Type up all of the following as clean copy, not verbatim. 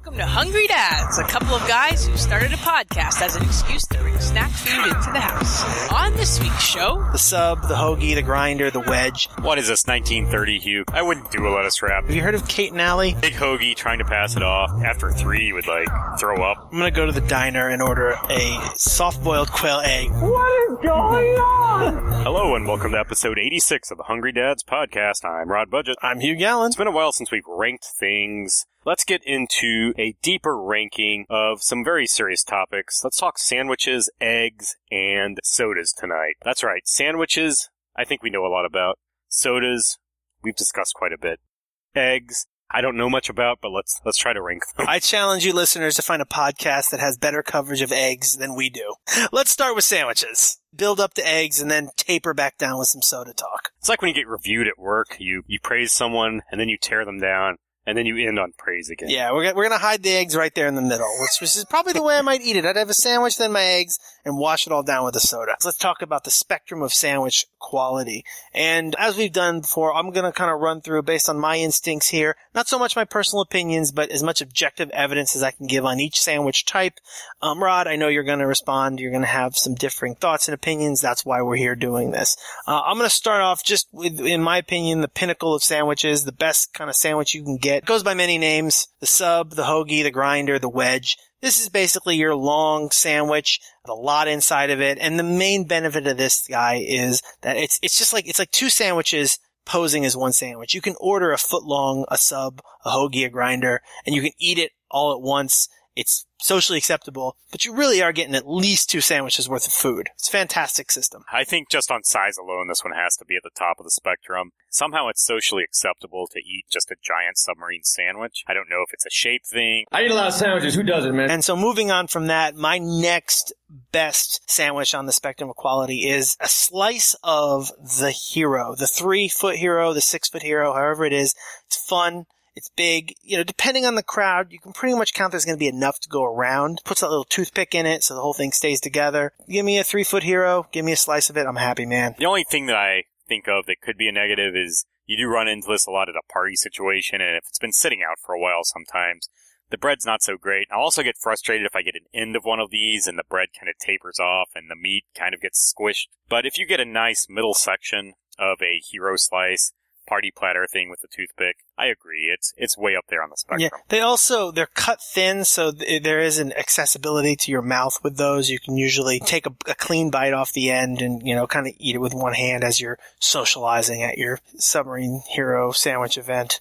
Welcome to Hungry Dads, a couple of guys who started a podcast as an excuse to bring snack food into the house. On this week's show, the sub, the hoagie, the grinder, the wedge. What is this, 1930, Hugh? I wouldn't do a lettuce wrap. Have you heard of Kate and Allie? Big hoagie trying to pass it off. After 3, you would, throw up. I'm going to go to the diner and order a soft-boiled quail egg. What is going on? Hello, and welcome to episode 86 of the Hungry Dads podcast. I'm Rod Budget. I'm Hugh Gallen. It's been a while since we've ranked things. Let's get into a deeper ranking of some very serious topics. Let's talk sandwiches, eggs, and sodas tonight. That's right, sandwiches, I think we know a lot about. Sodas, we've discussed quite a bit. Eggs, I don't know much about, but let's try to rank them. I challenge you listeners to find a podcast that has better coverage of eggs than we do. Let's start with sandwiches. Build up to eggs and then taper back down with some soda talk. It's like when you get reviewed at work. You praise someone, and then you tear them down. And then you end on praise again. Yeah, we're going to hide the eggs right there in the middle, which is probably the way I might eat it. I'd have a sandwich, then my eggs, and wash it all down with a soda. So let's talk about the spectrum of sandwich quality. And as we've done before, I'm going to kind of run through based on my instincts here. Not so much my personal opinions, but as much objective evidence as I can give on each sandwich type. Rod, I know you're going to respond. You're going to have some differing thoughts and opinions. That's why we're here doing this. I'm going to start off just with, in my opinion, the pinnacle of sandwiches, the best kind of sandwich you can get. It goes by many names: the sub, the hoagie, the grinder, the wedge. This is basically your long sandwich with a lot inside of it. And the main benefit of this guy is that it's like two sandwiches posing as one sandwich. You can order a foot long, a sub, a hoagie, a grinder, and you can eat it all at once. It's socially acceptable, but you really are getting at least 2 sandwiches worth of food. It's a fantastic system. I think just on size alone, this one has to be at the top of the spectrum. Somehow it's socially acceptable to eat just a giant submarine sandwich. I don't know if it's a shape thing. I eat a lot of sandwiches. Who doesn't, man? And so moving on from that, my next best sandwich on the spectrum of quality is a slice of the hero, the 3-foot hero, the 6-foot hero, however it is. It's fun. It's big. Depending on the crowd, you can pretty much count there's going to be enough to go around. Puts that little toothpick in it so the whole thing stays together. Give me a 3-foot hero. Give me a slice of it. I'm happy, man. The only thing that I think of that could be a negative is you do run into this a lot at a party situation, and if it's been sitting out for a while sometimes, the bread's not so great. I'll also get frustrated if I get an end of one of these and the bread kind of tapers off and the meat kind of gets squished. But if you get a nice middle section of a hero slice, party platter thing with the toothpick, I agree. It's way up there on the spectrum. Yeah, they're cut thin, so there is an accessibility to your mouth with those. You can usually take a clean bite off the end and, kind of eat it with one hand as you're socializing at your submarine hero sandwich event.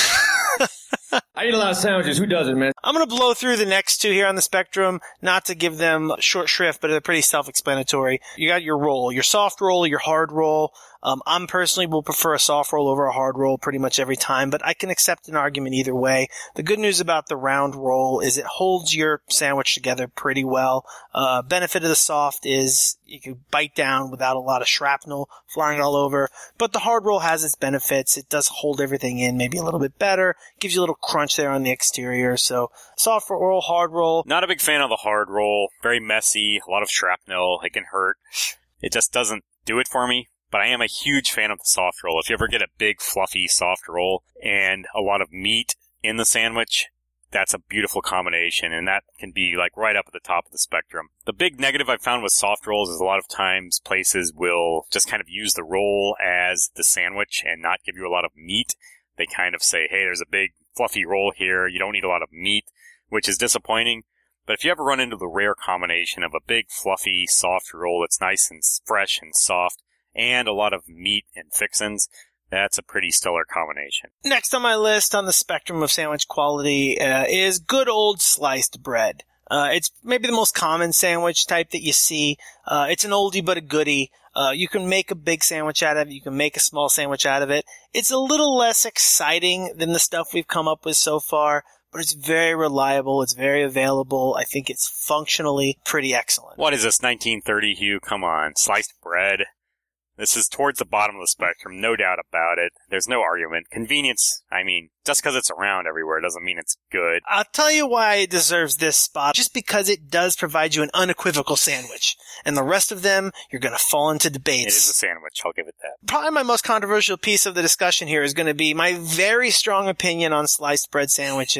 I eat a lot of sandwiches. Who doesn't, man? I'm going to blow through the next 2 here on the spectrum, not to give them short shrift, but they're pretty self-explanatory. You got your roll, your soft roll, your hard roll. I'm personally will prefer a soft roll over a hard roll pretty much every time, but I can accept an argument either way. The good news about the round roll is it holds your sandwich together pretty well. Benefit of the soft is you can bite down without a lot of shrapnel flying all over, but the hard roll has its benefits. It does hold everything in maybe a little bit better, gives you a little crunch there on the exterior. So soft roll, hard roll. Not a big fan of the hard roll. Very messy, a lot of shrapnel. It can hurt. It just doesn't do it for me. But I am a huge fan of the soft roll. If you ever get a big, fluffy, soft roll and a lot of meat in the sandwich, that's a beautiful combination, and that can be right up at the top of the spectrum. The big negative I've found with soft rolls is a lot of times places will just kind of use the roll as the sandwich and not give you a lot of meat. They kind of say, hey, there's a big, fluffy roll here. You don't need a lot of meat, which is disappointing. But if you ever run into the rare combination of a big, fluffy, soft roll that's nice and fresh and soft, and a lot of meat and fixins, that's a pretty stellar combination. Next on my list on the spectrum of sandwich quality is good old sliced bread. It's maybe the most common sandwich type that you see. It's an oldie but a goodie. You can make a big sandwich out of it. You can make a small sandwich out of it. It's a little less exciting than the stuff we've come up with so far, but it's very reliable. It's very available. I think it's functionally pretty excellent. What is this, 1930, Hugh? Come on. Sliced bread. This is towards the bottom of the spectrum, no doubt about it. There's no argument. Convenience, just because it's around everywhere doesn't mean it's good. I'll tell you why it deserves this spot. Just because it does provide you an unequivocal sandwich. And the rest of them, you're going to fall into debates. It is a sandwich, I'll give it that. Probably my most controversial piece of the discussion here is going to be my very strong opinion on sliced bread sandwiches.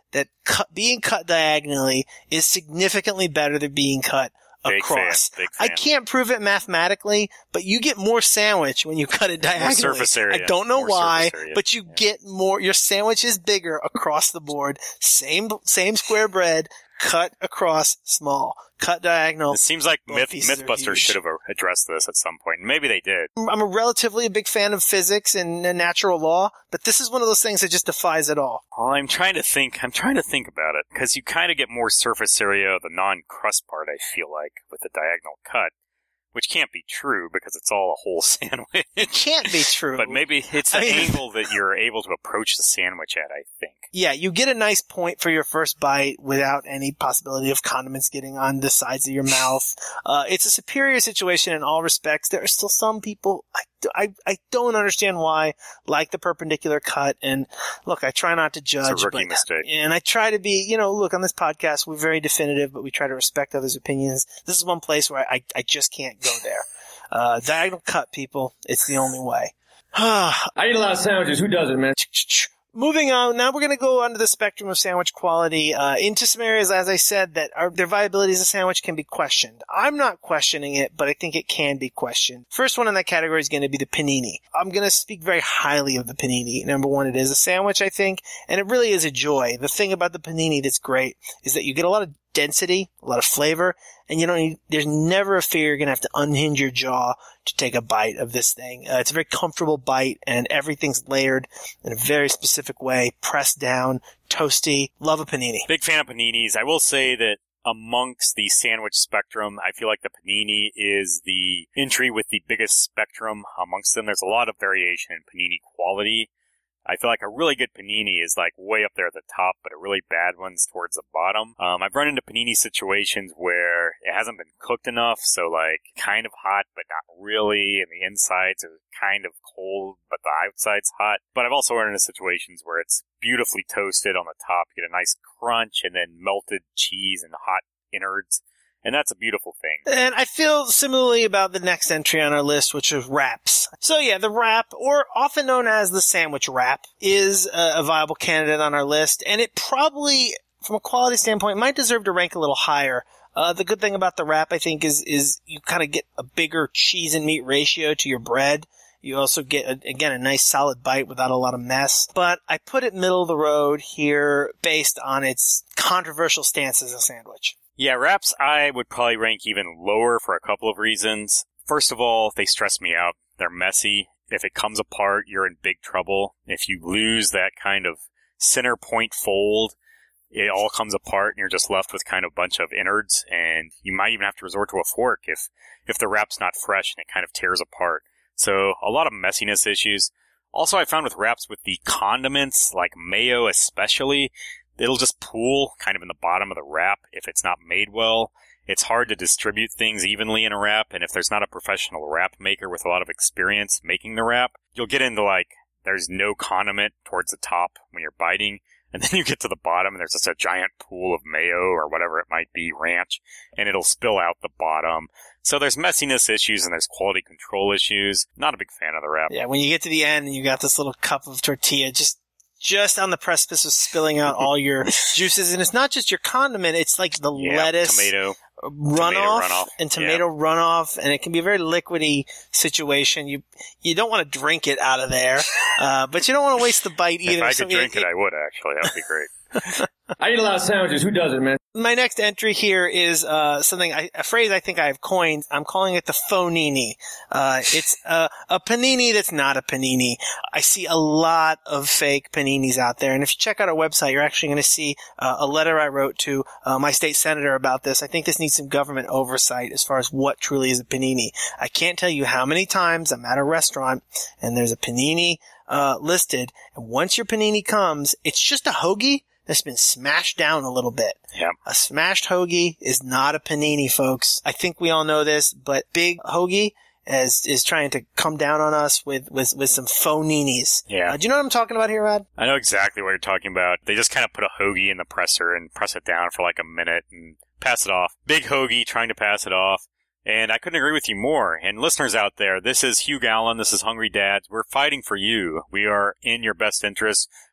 that being cut diagonally is significantly better than being cut across. Big fan. I can't prove it mathematically, but you get more sandwich when you cut it diagonally. More surface area. I don't know why, area. but you get more. Your sandwich is bigger across the board. Same square bread, cut across small. Cut diagonal. It seems like Mythbusters should have addressed this at some point. Maybe they did. I'm a relatively big fan of physics and natural law, but this is one of those things that just defies it all. Well, I'm trying to think about it, because you kind of get more surface area of the non-crust part, I feel like, with the diagonal cut. Which can't be true because it's all a whole sandwich. It can't be true. But maybe it's the angle that you're able to approach the sandwich at, I think. Yeah, you get a nice point for your first bite without any possibility of condiments getting on the sides of your mouth. It's a superior situation in all respects. There are still some people, I don't understand why, like the perpendicular cut. And look, I try not to judge. It's a rookie mistake. And I try to be, look, on this podcast, we're very definitive, but we try to respect others' opinions. This is one place where I just can't go there. Diagonal cut, people. It's the only way. I eat a lot of sandwiches. Who doesn't, man? Moving on, now we're going to go onto the spectrum of sandwich quality, into some areas, as I said, that their viability as a sandwich can be questioned. I'm not questioning it, but I think it can be questioned. First one in that category is going to be the panini. I'm going to speak very highly of the panini. Number one, it is a sandwich, I think, and it really is a joy. The thing about the panini that's great is that you get a lot of density, a lot of flavor, and there's never a fear you're going to have to unhinge your jaw to take a bite of this thing. It's a very comfortable bite, and everything's layered in a very specific way, pressed down, toasty. Love a panini. Big fan of paninis. I will say that amongst the sandwich spectrum, I feel like the panini is the entry with the biggest spectrum amongst them. There's a lot of variation in panini quality. I feel like a really good panini is like way up there at the top, but a really bad one's towards the bottom. I've run into panini situations where it hasn't been cooked enough, so like kind of hot, but not really, and the insides are kind of cold, but the outside's hot. But I've also run into situations where it's beautifully toasted on the top, you get a nice crunch, and then melted cheese and hot innards. And that's a beautiful thing. And I feel similarly about the next entry on our list, which is wraps. So yeah, the wrap, or often known as the sandwich wrap, is a viable candidate on our list. And it probably, from a quality standpoint, might deserve to rank a little higher. The good thing about the wrap, I think, is you kind of get a bigger cheese and meat ratio to your bread. You also get, again, a nice solid bite without a lot of mess. But I put it middle of the road here based on its controversial stance as a sandwich. Yeah, wraps I would probably rank even lower for a couple of reasons. First of all, they stress me out. They're messy. If it comes apart, you're in big trouble. If you lose that kind of center point fold, it all comes apart and you're just left with kind of a bunch of innards, and you might even have to resort to a fork if the wrap's not fresh and it kind of tears apart. So a lot of messiness issues. Also, I found with wraps with the condiments, like mayo especially, it'll just pool kind of in the bottom of the wrap if it's not made well. It's hard to distribute things evenly in a wrap, and if there's not a professional wrap maker with a lot of experience making the wrap, you'll get into like, there's no condiment towards the top when you're biting, and then you get to the bottom and there's just a giant pool of mayo or whatever it might be, ranch, and it'll spill out the bottom. So there's messiness issues and there's quality control issues. Not a big fan of the wrap. Yeah, when you get to the end and you got this little cup of tortilla just on the precipice of spilling out all your juices. And it's not just your condiment, it's like the lettuce tomato runoff and tomato runoff, and it can be a very liquidy situation. You don't want to drink it out of there, but you don't want to waste the bite either. If I could drink it, I would actually. That would be great. I eat a lot of sandwiches. Who doesn't, man? My next entry here is a phrase I think I've coined. I'm calling it the phonini. It's a panini that's not a panini. I see a lot of fake paninis out there, and if you check out our website, you're actually going to see a letter I wrote to my state senator about this. I think this needs some government oversight as far as what truly is a panini. I can't tell you how many times I'm at a restaurant and there's a panini listed, and once your panini comes, it's just a hoagie that's been smashed down a little bit. Yep. A smashed hoagie is not a panini, folks. I think we all know this, but Big Hoagie is trying to come down on us with some phoninis. Yeah. Do you know what I'm talking about here, Rod? I know exactly what you're talking about. They just kind of put a hoagie in the presser and press it down for like a minute and pass it off. Big Hoagie trying to pass it off. And I couldn't agree with you more. And listeners out there, this is Hugh Gallen. This is Hungry Dads. We're fighting for you. We are in your best interest.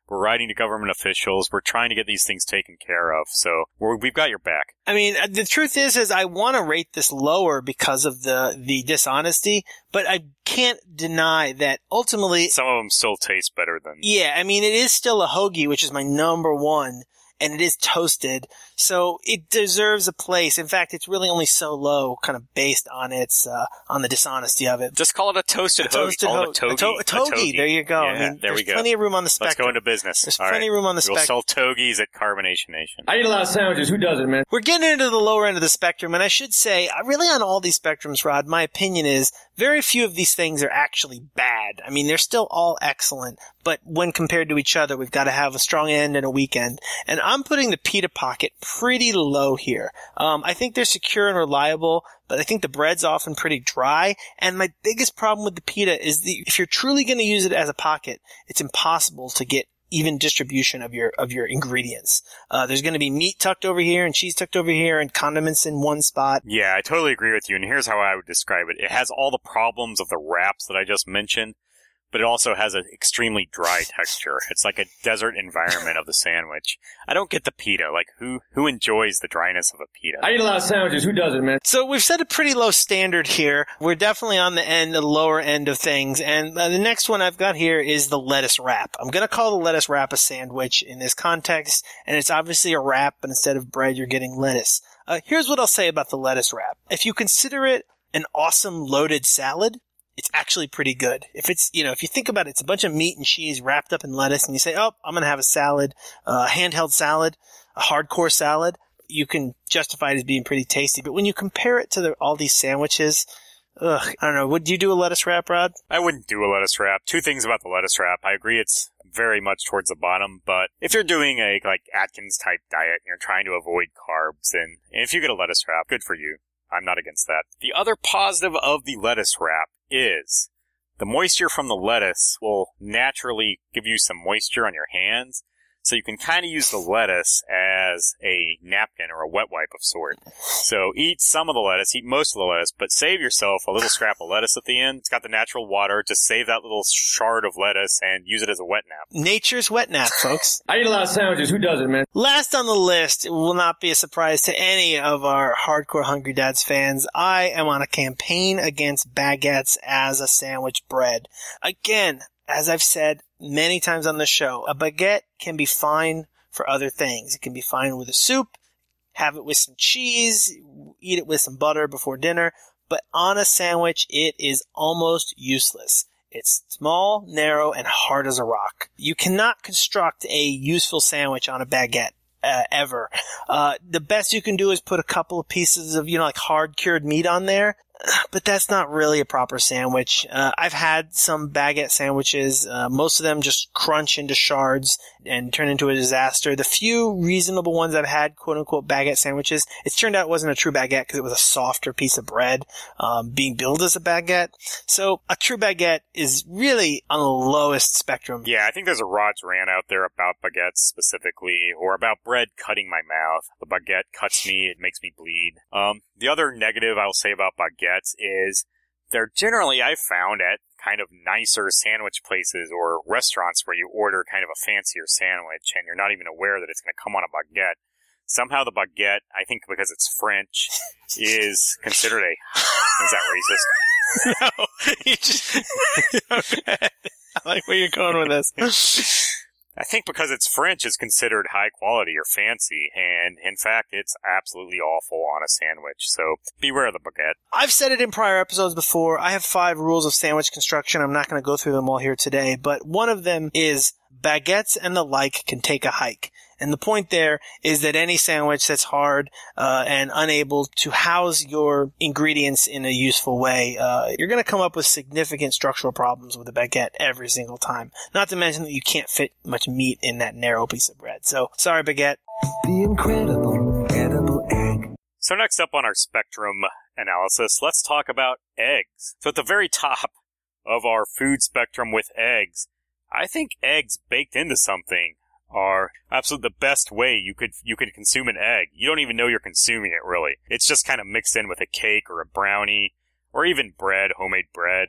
We're writing to government officials. We're trying to get these things taken care of. So we've got your back. I mean, the truth is I want to rate this lower because of the dishonesty, but I can't deny that ultimately... Some of them still taste better than... Yeah, I mean, it is still a hoagie, which is my number one, and it is toasted, so it deserves a place. In fact, it's really only so low, kind of based on its on the dishonesty of it. Just call it a toasted hoagie. Call it a togie. A togie. There you go. Yeah, I mean, there we go. There's plenty of room on the spectrum. Let's go into business. There's plenty of room on the spectrum. We'll sell togies at Carbonation Nation. I eat a lot of sandwiches. Who doesn't, man? We're getting into the lower end of the spectrum, and I should say, really on all these spectrums, Rod, my opinion is very few of these things are actually bad. I mean, they're still all excellent, but when compared to each other, we've got to have a strong end and a weak end. And I'm putting the Pita Pocket pretty low here. I think they're secure and reliable, but I think the bread's often pretty dry. And my biggest problem with the pita is if you're truly going to use it as a pocket, it's impossible to get even distribution of your ingredients. There's going to be meat tucked over here and cheese tucked over here and condiments in one spot. Yeah, I totally agree with you. And here's how I would describe it. It has all the problems of the wraps that I just mentioned, but it also has an extremely dry texture. It's like a desert environment of the sandwich. I don't get the pita. Like, who enjoys the dryness of a pita? I eat a lot of sandwiches. Who doesn't, man? So we've set a pretty low standard here. We're definitely on the lower end of things. And the next one I've got here is the lettuce wrap. I'm going to call the lettuce wrap a sandwich in this context, and it's obviously a wrap, but instead of bread, you're getting lettuce. Here's what I'll say about the lettuce wrap. If you consider it an awesome loaded salad, it's actually pretty good. If it's, if you think about it, it's a bunch of meat and cheese wrapped up in lettuce, and you say, oh, I'm going to have a salad, a handheld salad, a hardcore salad, you can justify it as being pretty tasty. But when you compare it to all these sandwiches, I don't know. Would you do a lettuce wrap, Rod? I wouldn't do a lettuce wrap. Two things about the lettuce wrap. I agree it's very much towards the bottom, but if you're doing a Atkins type diet and you're trying to avoid carbs, and if you get a lettuce wrap, good for you. I'm not against that. The other positive of the lettuce wrap is the moisture from the lettuce will naturally give you some moisture on your hands, so you can kind of use the lettuce as a napkin or a wet wipe of sort. So eat some of the lettuce, eat most of the lettuce, but save yourself a little scrap of lettuce at the end. It's got the natural water. Just save that little shard of lettuce and use it as a wet nap. Nature's wet nap, folks. I eat a lot of sandwiches. Who doesn't, man? Last on the list, it will not be a surprise to any of our hardcore Hungry Dads fans. I am on a campaign against baguettes as a sandwich bread. Again, as I've said many times on the show, a baguette can be fine for other things. It can be fine with a soup, have it with some cheese, eat it with some butter before dinner, but on a sandwich, it is almost useless. It's small, narrow, and hard as a rock. You cannot construct a useful sandwich on a baguette. Ever. The best you can do is put a couple of pieces of, hard cured meat on there, but that's not really a proper sandwich. I've had some baguette sandwiches. Most of them just crunch into shards and turn into a disaster. The few reasonable ones I've had, quote unquote, baguette sandwiches, it's turned out it wasn't a true baguette because it was a softer piece of bread, being billed as a baguette. So a true baguette is really on the lowest spectrum. Yeah, I think there's a Rod's rant out there about baguettes specifically, or about bread cutting my mouth. The baguette cuts me, it makes me bleed. The other negative I'll say about baguettes is they're generally, I've found, at kind of nicer sandwich places or restaurants where you order kind of a fancier sandwich and you're not even aware that it's going to come on a baguette. Somehow the baguette, I think because it's French, is considered a... Is that racist? No, you just... Okay. I like where you're going with this. I think because it's French, it's considered high quality or fancy, and in fact, it's absolutely awful on a sandwich, so beware of the baguette. I've said it in prior episodes before. I have 5 rules of sandwich construction. I'm not going to go through them all here today, but one of them is baguettes and the like can take a hike. And the point there is that any sandwich that's hard and unable to house your ingredients in a useful way, you're going to come up with significant structural problems with a baguette every single time. Not to mention that you can't fit much meat in that narrow piece of bread. So, sorry, baguette. The incredible edible egg. So next up on our spectrum analysis, let's talk about eggs. So at the very top of our food spectrum with eggs, I think eggs baked into something are absolutely the best way you could consume an egg. You don't even know you're consuming it, really. It's just kind of mixed in with a cake or a brownie or even bread, homemade bread.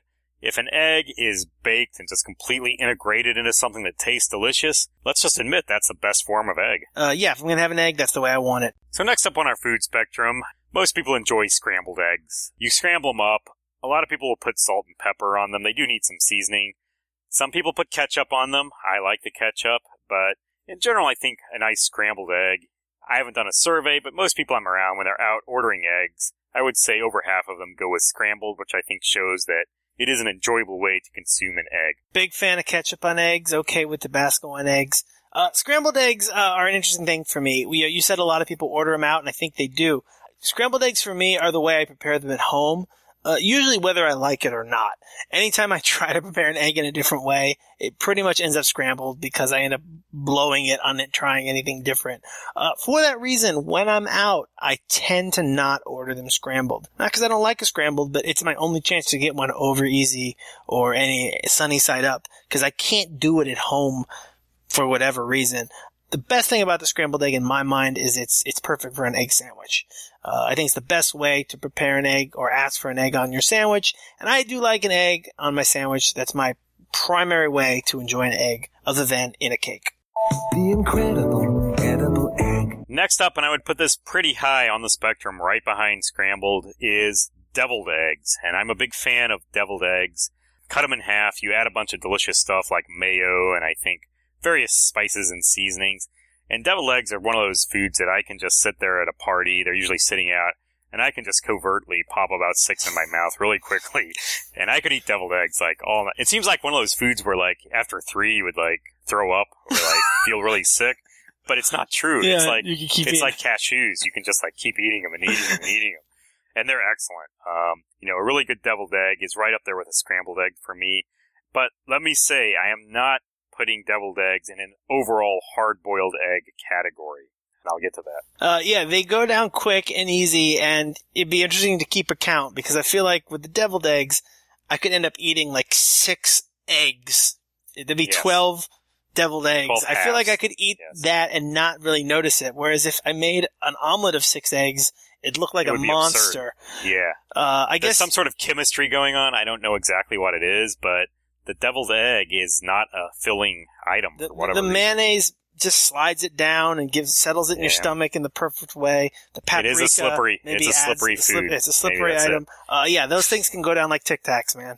if an egg is baked and just completely integrated into something that tastes delicious, let's just admit that's the best form of egg. Yeah, if I'm going to have an egg, that's the way I want it. So next up on our food spectrum, most people enjoy scrambled eggs. You scramble them up. A lot of people will put salt and pepper on them. They do need some seasoning. Some people put ketchup on them. I like the ketchup, but in general, I think a nice scrambled egg. I haven't done a survey, but most people I'm around when they're out ordering eggs, I would say over half of them go with scrambled, which I think shows that it is an enjoyable way to consume an egg. Big fan of ketchup on eggs, okay with Tabasco on eggs. Scrambled eggs are an interesting thing for me. You said a lot of people order them out, and I think they do. Scrambled eggs for me are the way I prepare them at home. Usually whether I like it or not. Anytime I try to prepare an egg in a different way, it pretty much ends up scrambled because I end up blowing it on it, trying anything different. For that reason, when I'm out, I tend to not order them scrambled. Not because I don't like a scrambled, but it's my only chance to get one over easy or any sunny side up because I can't do it at home for whatever reason. The best thing about the scrambled egg in my mind is it's perfect for an egg sandwich. I think it's the best way to prepare an egg or ask for an egg on your sandwich. And I do like an egg on my sandwich. That's my primary way to enjoy an egg other than in a cake. The incredible edible egg. Next up, and I would put this pretty high on the spectrum right behind scrambled, is deviled eggs. And I'm a big fan of deviled eggs. Cut them in half. You add a bunch of delicious stuff like mayo and I think various spices and seasonings. And deviled eggs are one of those foods that I can just sit there at a party. They're usually sitting out. And I can just covertly pop about 6 in my mouth really quickly. And I could eat deviled eggs like all night. It seems like one of those foods where like after 3 you would like throw up or like feel really sick. But it's not true. Yeah, it's like, you can keep it's eating. like cashews. You can just like keep eating them and eating them and eating them. And they're excellent. A really good deviled egg is right up there with a scrambled egg for me. But let me say, I am not putting deviled eggs in an overall hard-boiled egg category. And I'll get to that. Yeah, they go down quick and easy, and it'd be interesting to keep a count, because I feel like with the deviled eggs, I could end up eating like 6 eggs. There'd be 12 deviled eggs. 12 I feel like I halves. could eat Yes. that and not really notice it, whereas if I made an omelet of 6 eggs, it'd look like It a would be monster. Yeah. I There's guess some sort of chemistry going on. I don't know exactly what it is, but the deviled egg is not a filling item the for whatever reason. mayonnaise just slides it down and settles it in your Yeah. stomach in the perfect way. The paprika, It is a slippery- maybe it's a adds slippery the slip- food. It's a Maybe slippery that's item. Yeah, those things can go down like Tic Tacs, man.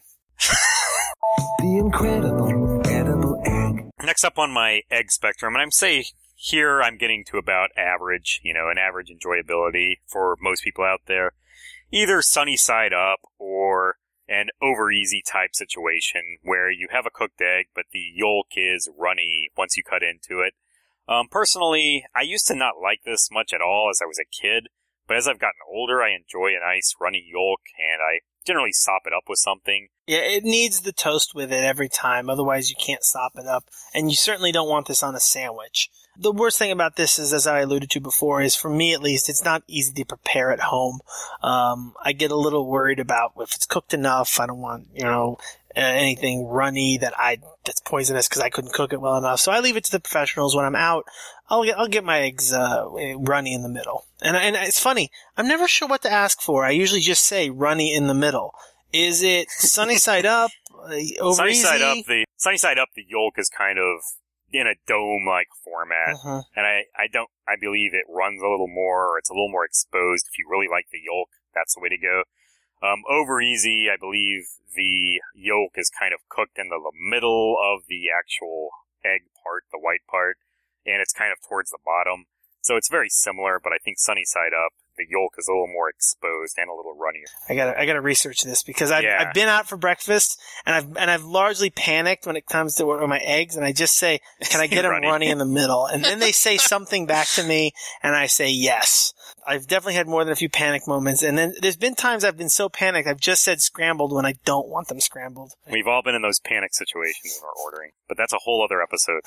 The incredible edible egg. Next up on my egg spectrum, and here I'm getting to about average, an average enjoyability for most people out there. Either sunny side up or an over easy type situation where you have a cooked egg, but the yolk is runny once you cut into it. Personally, I used to not like this much at all as I was a kid, but as I've gotten older, I enjoy a nice runny yolk, and I generally sop it up with something. Yeah, it needs the toast with it every time. Otherwise, you can't sop it up. And you certainly don't want this on a sandwich. The worst thing about this is, as I alluded to before, is for me at least, it's not easy to prepare at home. I get a little worried about if it's cooked enough. I don't want, anything runny that's poisonous because I couldn't cook it well enough. So I leave it to the professionals. When I'm out, I'll get my eggs runny in the middle. And it's funny, I'm never sure what to ask for. I usually just say runny in the middle. Is it sunny side up? Over Sunny easy? side up, the yolk is kind of in a dome-like format, and I believe it runs a little more, or it's a little more exposed. If you really like the yolk, that's the way to go. Over easy, I believe the yolk is kind of cooked in the middle of the actual egg part, the white part, and it's kind of towards the bottom. So it's very similar, but I think sunny side up, the yolk is a little more exposed and a little runnier. I gotta research this because I've been out for breakfast and I've largely panicked when it comes to order my eggs, and I just say, can I get them runny in the middle? And then they say something back to me and I say yes. I've definitely had more than a few panic moments, and then there's been times I've been so panicked I've just said scrambled when I don't want them scrambled. We've all been in those panic situations when we're ordering, but that's a whole other episode.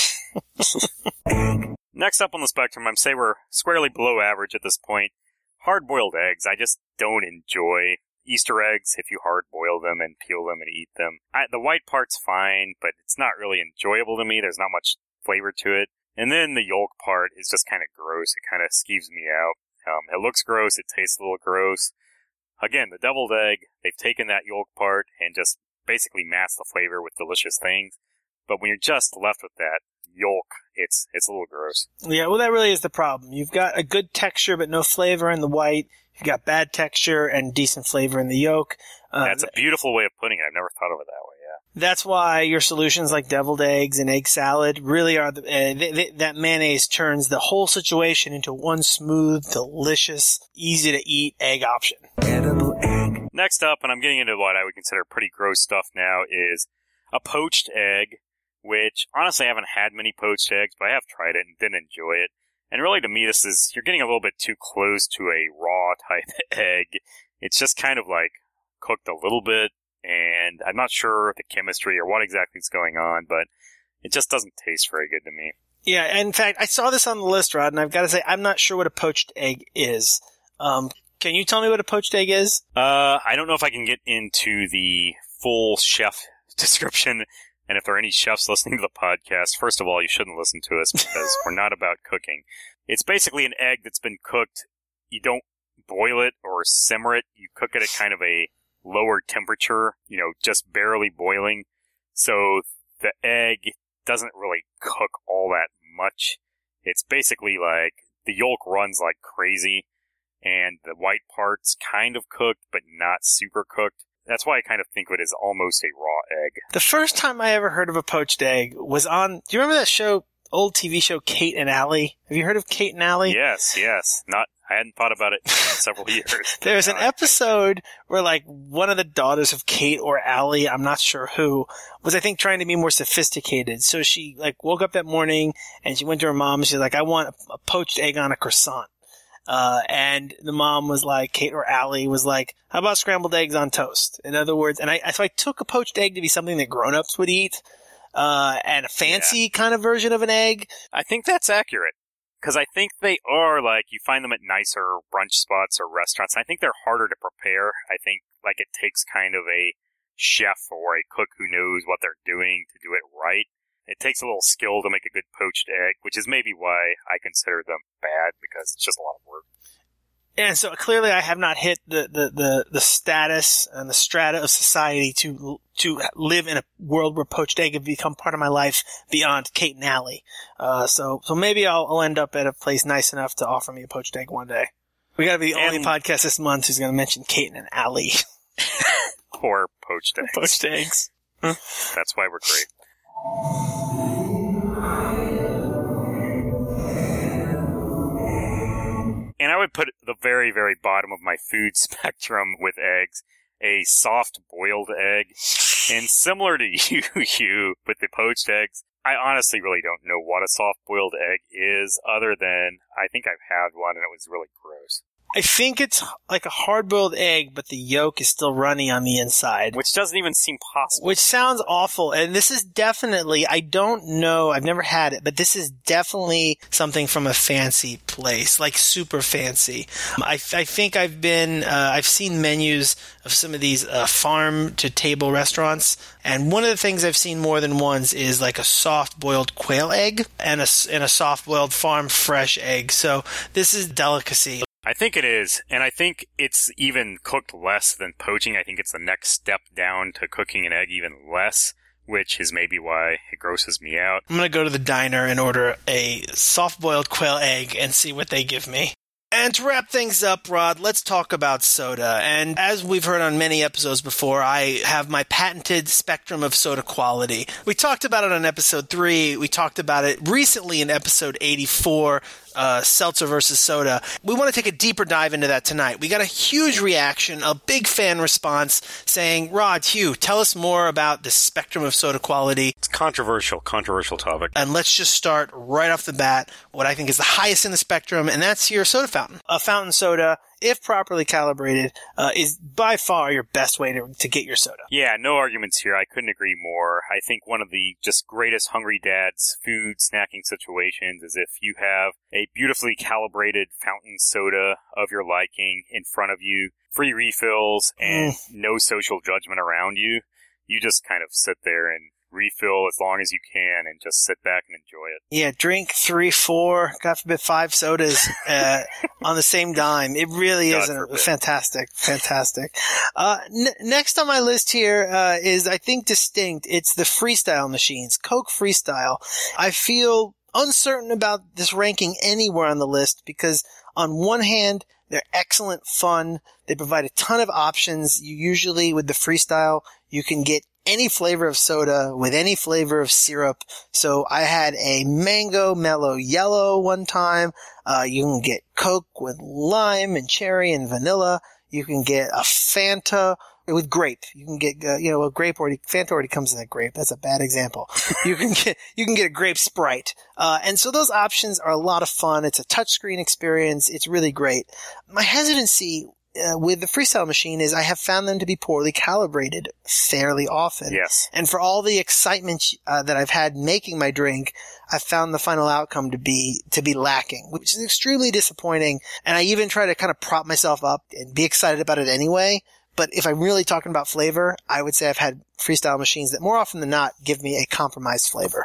Next up on the spectrum, I'm say we're squarely below average at this point. Hard-boiled eggs, I just don't enjoy. Easter eggs, if you hard-boil them and peel them and eat them. The white part's fine, but it's not really enjoyable to me. There's not much flavor to it. And then the yolk part is just kind of gross. It kind of skeeves me out. It looks gross. It tastes a little gross. Again, the deviled egg, they've taken that yolk part and just basically mask the flavor with delicious things. But when you're just left with that yolk, it's a little gross. Yeah, well, that really is the problem. You've got a good texture but no flavor in the white. You've got bad texture and decent flavor in the yolk. That's a beautiful way of putting it. I've never thought of it that way, yeah. That's why your solutions like deviled eggs and egg salad really are that mayonnaise turns the whole situation into one smooth, delicious, easy to eat egg option. Edible egg. Next up, and I'm getting into what I would consider pretty gross stuff now, is a poached egg, which honestly I haven't had many poached eggs, but I have tried it and didn't enjoy it. And really to me you're getting a little bit too close to a raw type egg. It's just kind of like cooked a little bit, and I'm not sure the chemistry or what exactly is going on, but it just doesn't taste very good to me. Yeah, in fact, I saw this on the list, Rod, and I've got to say, I'm not sure what a poached egg is. Can you tell me what a poached egg is? I don't know if I can get into the full chef description, and if there are any chefs listening to the podcast, first of all, you shouldn't listen to us because we're not about cooking. It's basically an egg that's been cooked. You don't boil it or simmer it. You cook it at kind of a lower temperature, just barely boiling. So the egg doesn't really cook all that much. It's basically like the yolk runs like crazy and the white part's kind of cooked but not super cooked. That's why I kind of think of it as almost a raw egg. The first time I ever heard of a poached egg was on, do you remember that show, old TV show, Kate and Allie? Have you heard of Kate and Allie? Yes. I hadn't thought about it in several years. There's an episode where, like, one of the daughters of Kate or Allie, I'm not sure who, was, I think, trying to be more sophisticated. So she, like, woke up that morning and she went to her mom and she's like, I want a poached egg on a croissant. And the mom was like, Kate or Allie was like, how about scrambled eggs on toast? In other words, so I took a poached egg to be something that grown-ups would eat, and a fancy kind of version of an egg. I think that's accurate. Because I think they are, like, you find them at nicer brunch spots or restaurants. I think they're harder to prepare. I think, like, it takes kind of a chef or a cook who knows what they're doing to do it right. It takes a little skill to make a good poached egg, which is maybe why I consider them bad, because it's just a lot of work. And so clearly I have not hit the status and the strata of society to live in a world where poached egg have become part of my life beyond Kate and Allie. So maybe I'll end up at a place nice enough to offer me a poached egg one day. We gotta be the only podcast this month who's gonna mention Kate and Allie. Or poached eggs. Poached eggs. That's why we're great. And I would put at the very, very bottom of my food spectrum with eggs, a soft boiled egg. And similar to you with the poached eggs, I honestly really don't know what a soft boiled egg is, other than I think I've had one and it was really gross. I think it's like a hard-boiled egg, but the yolk is still runny on the inside. Which doesn't even seem possible. Which sounds awful. And this is definitely, I don't know, I've never had it, but this is definitely something from a fancy place, like super fancy. I think I've seen menus of some of these farm-to-table restaurants, and one of the things I've seen more than once is like a soft-boiled quail egg and a soft-boiled farm-fresh egg. So this is delicacy. I think it is, and I think it's even cooked less than poaching. I think it's the next step down to cooking an egg even less, which is maybe why it grosses me out. I'm going to go to the diner and order a soft-boiled quail egg and see what they give me. And to wrap things up, Rod, let's talk about soda. And as we've heard on many episodes before, I have my patented spectrum of soda quality. We talked about it on episode 3. We talked about it recently in episode 84, seltzer versus soda. We want to take a deeper dive into that tonight. We got a huge reaction, a big fan response saying, Rod, Hugh, tell us more about the spectrum of soda quality. It's controversial topic. And let's just start right off the bat, what I think is the highest in the spectrum, and that's your soda fountain. A fountain soda, if properly calibrated, is by far your best way to get your soda. Yeah, no arguments here. I couldn't agree more. I think one of the just greatest hungry dad's food snacking situations is if you have a beautifully calibrated fountain soda of your liking in front of you, free refills, and no social judgment around you. You just kind of sit there and refill as long as you can and just sit back and enjoy it. Yeah, drink 3, 4, God forbid 5 sodas on the same dime. It really is fantastic. Next on my list here is, I think, distinct. It's the Freestyle machines, Coke Freestyle. I feel uncertain about this ranking anywhere on the list because on one hand, they're excellent fun. They provide a ton of options. You usually, with the Freestyle, you can get any flavor of soda with any flavor of syrup. So I had a mango mellow yellow one time. You can get Coke with lime and cherry and vanilla. You can get a Fanta with grape. You can get, a grape Fanta already comes in a grape. That's a bad example. You can get a grape Sprite. And so those options are a lot of fun. It's a touchscreen experience. It's really great. My hesitancy with the Freestyle machine is I have found them to be poorly calibrated fairly often. Yes. And for all the excitement that I've had making my drink, I've found the final outcome to be lacking, which is extremely disappointing. And I even try to kind of prop myself up and be excited about it anyway. But if I'm really talking about flavor, I would say I've had Freestyle machines that more often than not give me a compromised flavor.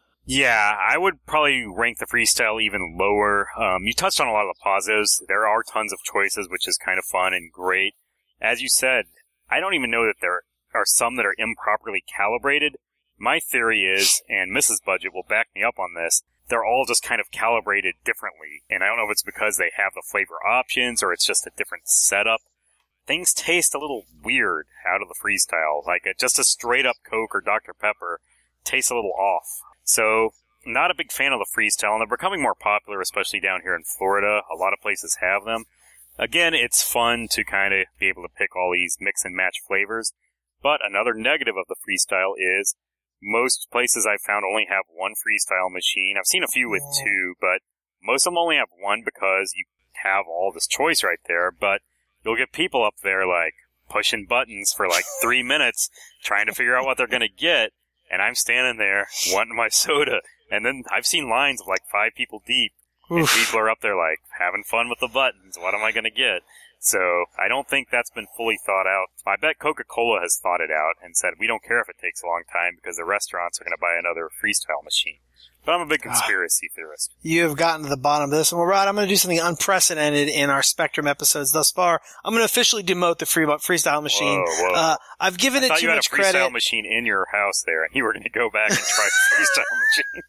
Yeah, I would probably rank the Freestyle even lower. You touched on a lot of the positives. There are tons of choices, which is kind of fun and great. As you said, I don't even know that there are some that are improperly calibrated. My theory is, and Mrs. Budget will back me up on this, they're all just kind of calibrated differently. And I don't know if it's because they have the flavor options or it's just a different setup. Things taste a little weird out of the Freestyle. Like just a straight up Coke or Dr. Pepper tastes a little off. So, not a big fan of the Freestyle, and they're becoming more popular, especially down here in Florida. A lot of places have them. Again, it's fun to kind of be able to pick all these mix and match flavors. But another negative of the Freestyle is most places I've found only have one Freestyle machine. I've seen a few with 2, but most of them only have one because you have all this choice right there. But you'll get people up there like pushing buttons for like 3 minutes trying to figure out what they're going to get. And I'm standing there wanting my soda. And then I've seen lines of like 5 people deep. And people are up there like having fun with the buttons. What am I going to get? So I don't think that's been fully thought out. I bet Coca-Cola has thought it out and said, we don't care if it takes a long time because the restaurants are going to buy another Freestyle machine. But I'm a big conspiracy theorist. You have gotten to the bottom of this. And well, Rod, I'm going to do something unprecedented in our Spectrum episodes thus far. I'm going to officially demote the Freestyle machine. Whoa. I've given it too much credit. You had a Freestyle machine in your house there, and you were going to go back and try the Freestyle machine.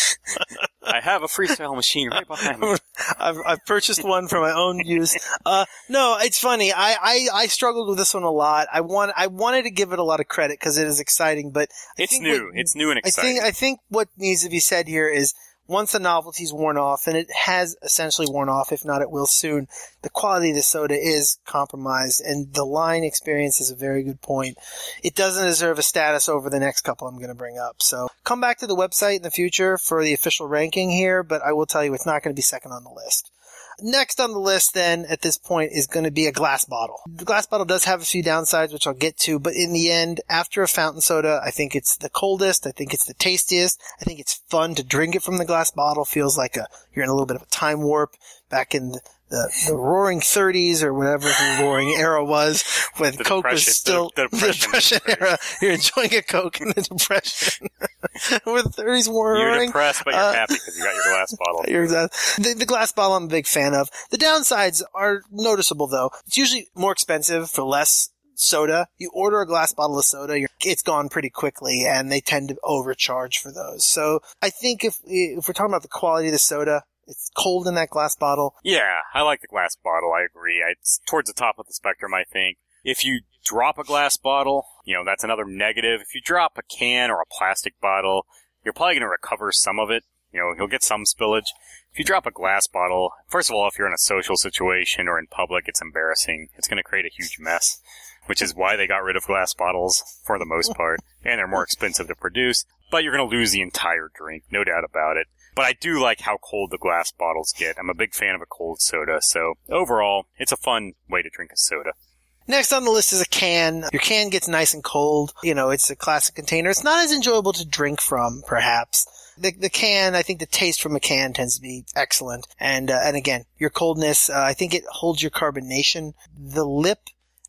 I have a Freestyle machine right behind me. I've purchased one for my own use. No, it's funny. I struggled with this one a lot. I wanted to give it a lot of credit because it is exciting, but it's new. It's new and exciting. I think what needs to be said here is once the novelty's worn off, and it has essentially worn off, if not it will soon, the quality of the soda is compromised, and the line experience is a very good point. It doesn't deserve a status over the next couple I'm going to bring up. So come back to the website in the future for the official ranking here, but I will tell you it's not going to be second on the list. Next on the list then at this point is going to be a glass bottle. The glass bottle does have a few downsides, which I'll get to, but in the end, after a fountain soda, I think it's the coldest. I think it's the tastiest. I think it's fun to drink it from the glass bottle. Feels like you're in a little bit of a time warp back in the roaring 30s or whatever the roaring era was when the Coke was still the Depression era. You're enjoying a Coke in the Depression. Where the 30s were roaring. You're depressed, but you're happy because you got your glass bottle. The glass bottle I'm a big fan of. The downsides are noticeable though. It's usually more expensive for less soda. You order a glass bottle of soda, it's gone pretty quickly, and they tend to overcharge for those. So I think if we're talking about the quality of the soda, it's cold in that glass bottle. Yeah, I like the glass bottle. I agree. It's towards the top of the spectrum, I think. If you drop a glass bottle, that's another negative. If you drop a can or a plastic bottle, you're probably going to recover some of it. You'll get some spillage. If you drop a glass bottle, first of all, if you're in a social situation or in public, it's embarrassing. It's going to create a huge mess, which is why they got rid of glass bottles for the most part. And they're more expensive to produce, but you're going to lose the entire drink, no doubt about it. But I do like how cold the glass bottles get. I'm a big fan of a cold soda, so overall, it's a fun way to drink a soda. Next on the list is a can. Your can gets nice and cold. It's a classic container. It's not as enjoyable to drink from, perhaps. The can, I think the taste from a can tends to be excellent. And again, your coldness, I think it holds your carbonation. The lip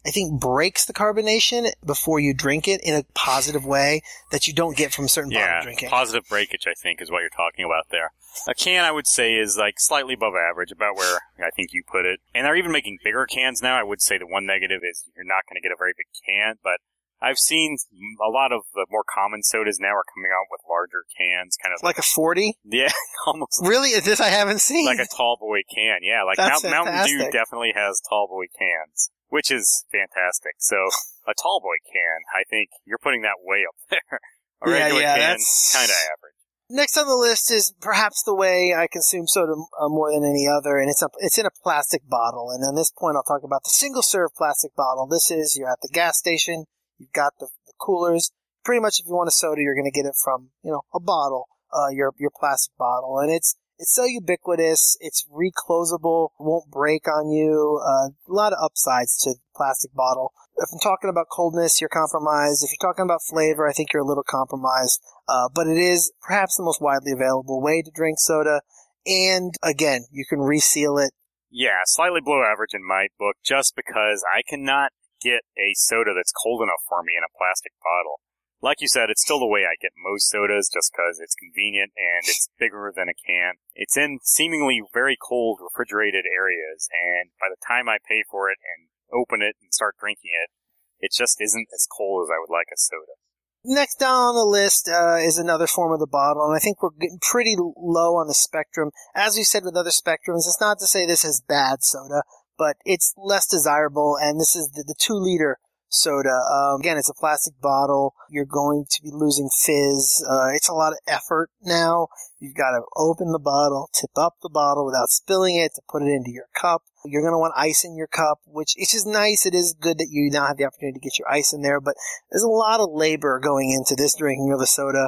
I think, breaks the carbonation before you drink it in a positive way that you don't get from certain bottle drinking. Positive breakage, I think, is what you're talking about there. A can, I would say, is like slightly above average, about where I think you put it. And they're even making bigger cans now. I would say the one negative is you're not going to get a very big can, but I've seen a lot of the more common sodas now are coming out with larger cans, kind of like a 40? Yeah, almost. Really? Is this I haven't seen? Like a tall boy can, yeah. Like Mountain Dew definitely has tall boy cans, which is fantastic. So a tall boy can, I think you're putting that way up there. A regular can, kind of average. Next on the list is perhaps the way I consume soda more than any other, and it's in a plastic bottle. And on this point, I'll talk about the single-serve plastic bottle. This is, you're at the gas station, you've got the coolers. Pretty much if you want a soda, you're going to get it from, a bottle, your plastic bottle. And it's so ubiquitous, it's reclosable, won't break on you, a lot of upsides to the plastic bottle. If I'm talking about coldness, you're compromised. If you're talking about flavor, I think you're a little compromised. But it is perhaps the most widely available way to drink soda. And again, you can reseal it. Yeah, slightly below average in my book, just because I cannot get a soda that's cold enough for me in a plastic bottle. Like you said, it's still the way I get most sodas, just because it's convenient and it's bigger than a can. It's in seemingly very cold refrigerated areas, and by the time I pay for it and open it and start drinking it, it just isn't as cold as I would like a soda. Next down on the list is another form of the bottle, and I think we're getting pretty low on the spectrum. As we said with other spectrums, it's not to say this is bad soda, but it's less desirable, and this is the 2-liter soda. Again, it's a plastic bottle. You're going to be losing fizz. It's a lot of effort now. You've got to open the bottle, tip up the bottle without spilling it, to put it into your cup. You're going to want ice in your cup, which is nice. It is good that you now have the opportunity to get your ice in there, but there's a lot of labor going into this drinking of a soda.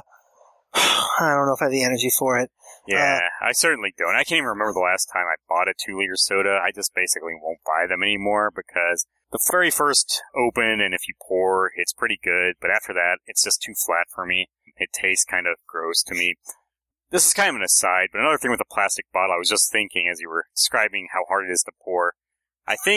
I don't know if I have the energy for it. Yeah, I certainly don't. I can't even remember the last time I bought a 2-liter soda. I just basically won't buy them anymore because the very first open, and if you pour, it's pretty good. But after that, it's just too flat for me. It tastes kind of gross to me. This is kind of an aside, but another thing with the plastic bottle, I was just thinking as you were describing how hard it is to pour. I think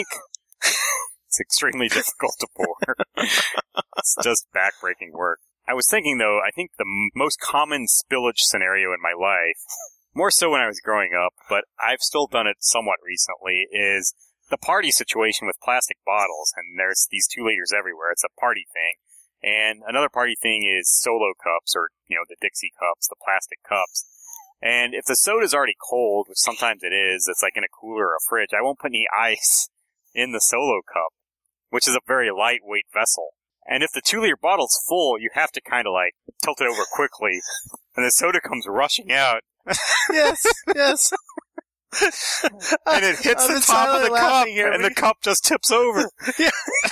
it's extremely difficult to pour. It's just backbreaking work. I was thinking, though, I think the most common spillage scenario in my life, more so when I was growing up, but I've still done it somewhat recently, is the party situation with plastic bottles. And there's these 2 liters everywhere. It's a party thing. And another party thing is solo cups, or, the Dixie cups, the plastic cups. And if the soda's already cold, which sometimes it is, it's like in a cooler or a fridge, I won't put any ice in the solo cup, which is a very lightweight vessel. And if the 2-liter bottle's full, you have to kind of tilt it over quickly, and the soda comes rushing out. Yes. And it hits the top of the cup, and the cup just tips over. Yeah.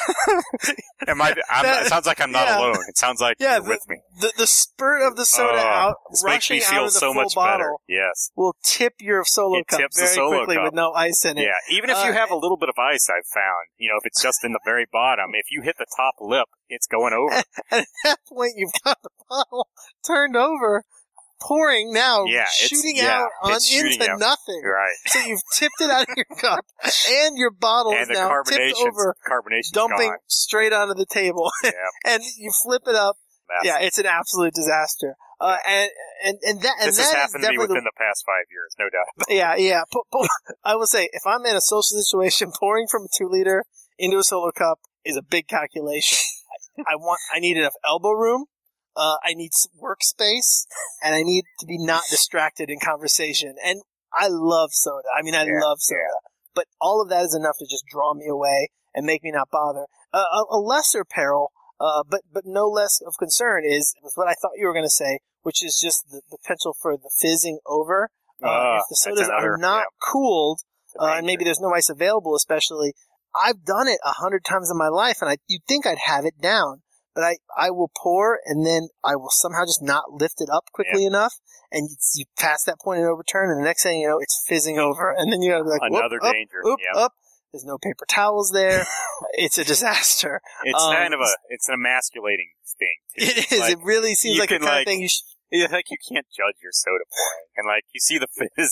It sounds like I'm not alone. It sounds like you're with me. The spurt of the soda out, rushing out of the full bottle, better. Yes, will tip your solo cup very quickly with no ice in it. Yeah, even if you have a little bit of ice, I've found, if it's just in the very bottom, if you hit the top lip, it's going over. And at that point, you've got the bottle turned over, pouring now, shooting out into nothing. Right. So you've tipped it out of your cup, and your bottle is now tipped over, dumping gone. Straight onto the table. Yeah. And you flip it up. Massive. Yeah, it's an absolute disaster. This has happened to me within the past 5 years, no doubt. Yeah. I will say, if I'm in a social situation, pouring from a 2-liter into a solo cup is a big calculation. I need enough elbow room. I need workspace, and I need to be not distracted in conversation. And I love soda. I love soda. Yeah. But all of that is enough to just draw me away and make me not bother. A lesser peril, but no less of concern is what I thought you were going to say, which is just the potential for the fizzing over. If the sodas are not cooled, and maybe there's no ice available, especially, I've done it 100 times in my life, and you'd think I'd have it down. But I will pour, and then I will somehow just not lift it up quickly enough, and you pass that point and overturn, and the next thing you know, it's fizzing over, and then you're like, another danger. Up. There's no paper towels there. It's a disaster. It's it's an emasculating thing. It is. It really seems like the kind of thing you you can't judge your soda pouring, and you see the fizz,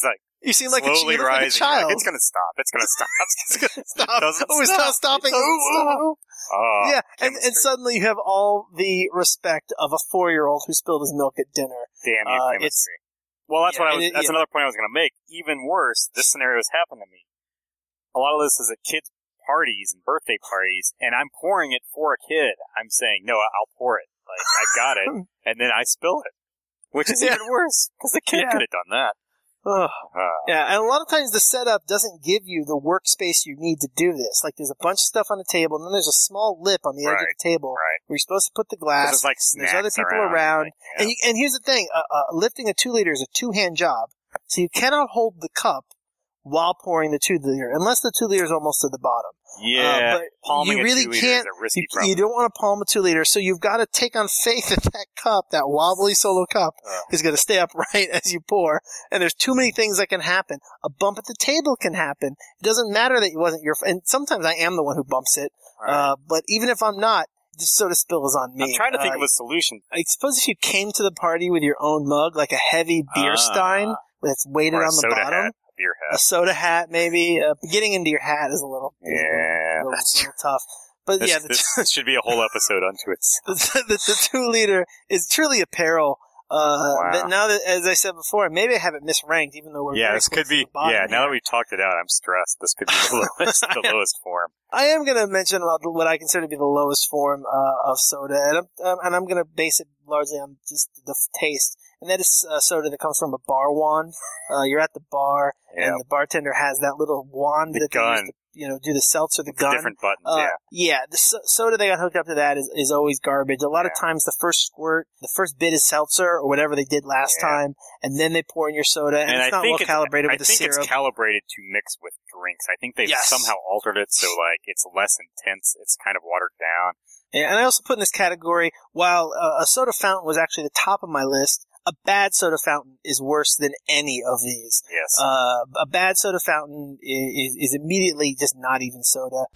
You seem like slowly you look rising. like a child. Like, it's going to stop. It's going to stop. It's gonna stop. It doesn't Oh, it's stop. not stopping. It doesn't stop. Oh, Yeah, and chemistry. suddenly you have all the respect of a 4-year-old who spilled his milk at dinner. Damn you, chemistry. Well, that's that's another point I was going to make. Even worse, this scenario has happened to me. A lot of this is at kids' parties and birthday parties, and I'm pouring it for a kid. I'm saying, no, I'll pour it. Like, I got it, and then I spill it. Which is even worse, because the kid could have done that. Ugh. Yeah, and a lot of times the setup doesn't give you the workspace you need to do this. Like, there's a bunch of stuff on the table, and then there's a small lip on the edge of the table where you're supposed to put the glass. There's like there's other people around. Like, and here's the thing, lifting a 2-liter is a 2-hand job, so you cannot hold the cup while pouring the 2-liter, unless the 2-liter is almost to the bottom. Yeah, but palming you really a 2-liter can't. is a risky You problem. don't want to palm a 2-liter, so you've got to take on faith that that cup, that wobbly solo cup, is going to stay upright as you pour. And there's too many things that can happen. A bump at the table can happen. It doesn't matter that it wasn't your. And sometimes I am the one who bumps it. But even if I'm not, the soda spill is on me. I'm trying to think of a solution. I suppose if you came to the party with your own mug, like a heavy beer stein that's weighted on the bottom. Beer hat. A soda hat, maybe. Getting into your hat is a little, little tough. But this should be a whole episode unto itself. the 2-liter is truly a peril. That now that, as I said before, maybe I have it misranked, even though we're this could be. Now that we've talked it out, I'm stressed. This could be the lowest form. I am going to mention what I consider to be the lowest form of soda, and I'm going to base it largely on just the taste. And that is soda that comes from a bar wand. You're at the bar, and the bartender has that little wand that they use to, do the seltzer, the gun. Different buttons, the soda they got hooked up to that is always garbage. A lot of times the first squirt, the first bit is seltzer or whatever they did last time, and then they pour in your soda, and it's not well calibrated with the syrup. I think it's calibrated to mix with drinks. I think they've somehow altered it so, like, it's less intense. It's kind of watered down. Yeah, and I also put in this category, while a soda fountain was actually the top of my list, a bad soda fountain is worse than any of these. Yes. A bad soda fountain is immediately just not even soda.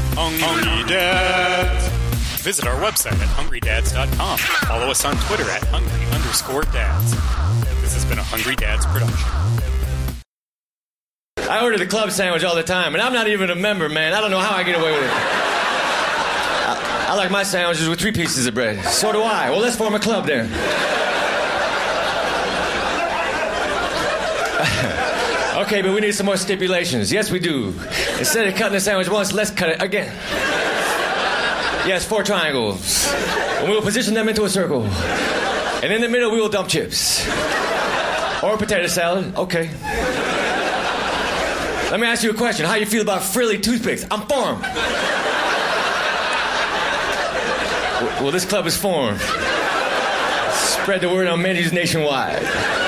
Hungry Dads. Visit our website at hungrydads.com. Follow us on Twitter at hungry_dads. This has been a Hungry Dads production. I order the club sandwich all the time, and I'm not even a member, man. I don't know how I get away with it. I like my sandwiches with 3 pieces of bread. So do I. Well, let's form a club then. Okay, but we need some more stipulations. Yes, we do. Instead of cutting the sandwich once, let's cut it again. Yes, 4 triangles. And we will position them into a circle. And in the middle, we will dump chips. Or a potato salad. Okay. Let me ask you a question. How you feel about frilly toothpicks? I'm formed. Well, this club is formed. Spread the word on menus nationwide.